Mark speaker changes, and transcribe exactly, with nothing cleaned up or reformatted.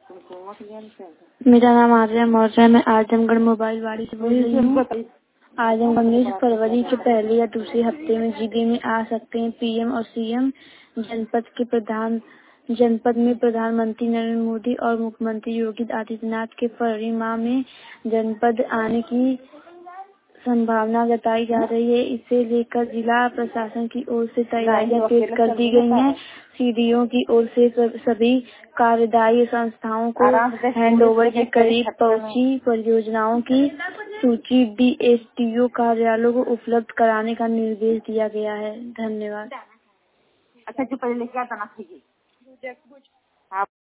Speaker 1: मेरा नाम आर्या मौर्य है। मैं आजमगढ़ मोबाइल वाड़ी से बोल रही हूँ। आजमगढ़ में फरवरी के पहले या दूसरे हफ्ते में जीडी में आ सकते हैं पीएम और सीएम। जनपद के प्रधान जनपद में प्रधानमंत्री नरेंद्र मोदी और मुख्यमंत्री योगी आदित्यनाथ के फरवरी माह में जनपद आने की संभावना जताई जा रही है। इसे लेकर जिला प्रशासन की ओर से तैयारियां तेज कर दी गई हैं। सीडीओ की ओर से सभी कार्यदायी संस्थाओं को हैंडओवर के करीब पहुंची परियोजनाओं की सूची डीएसटीओ कार्यालयों को उपलब्ध कराने का निर्देश दिया गया है। धन्यवाद। अच्छा, जो पहले क्या